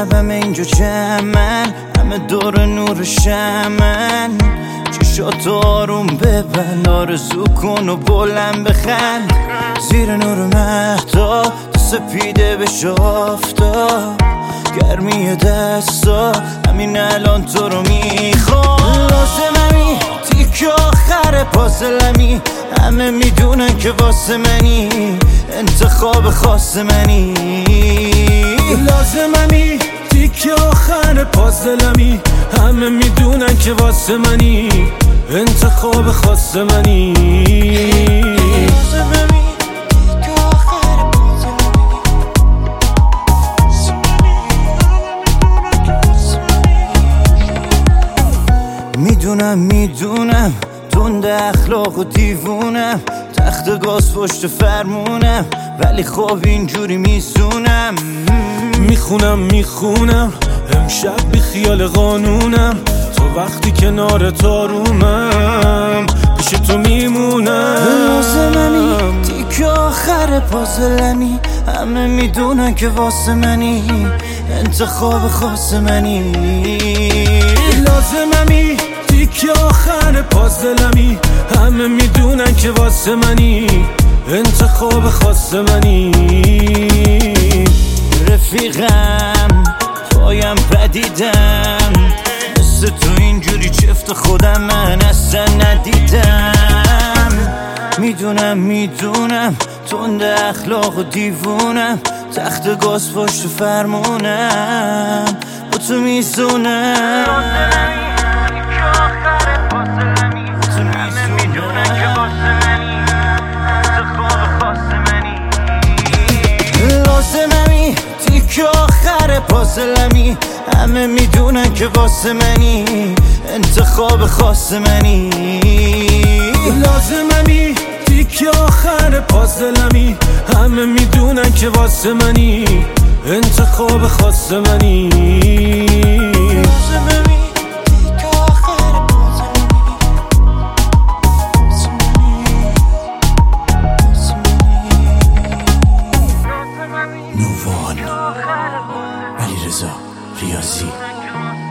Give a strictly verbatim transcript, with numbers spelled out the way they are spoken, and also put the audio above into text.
شبم اینجا جمعن، همه دور نور شمن. چشات آروم ببند، آرزو کن و بلند بخند. زیر نور مهتاب تو سپیده بش آفتاب، گرمی دستا همین الان تو رو میخوام. لازممی تیک آخر پازلمی، همه میدونن که واسه منی، انتخاب خاص منی. لازممی تیک آخر پازلمی، همه میدونن که واسه منی، انتخاب خاص منی. میدونم میدونم تند اخلاق و دیوونم، تخت گاز پشت فرمونم، ولی خب اینجوری میزونم. میخونم میخونم امشب بی خیال قانونم، تو وقتی کنار تارومم پیش تو میمونم. لازممی تیک آخر پازلمی، همه میدونن که واسه منی، انتخاب خاص منی. لازممی تیک آخر پازلمی، همه میدونن که واسه منی، انتخاب خاص منی. رفیقم پایم پدیدم، مثل تو اینجوری چفت خودم من اصلا ندیدم. میدونم میدونم تند اخلاق و دیوونم، تخت گاز پشت فرمونم، با تو میزونم. لازممی تیک آخر پازلمی، همه میدونن که واسه منی، انتخاب خاص منی. لازممی تیک آخر پازلمی، همه میدونن که واسه منی، انتخاب خاص منی. نووان علیرضا ریاضی.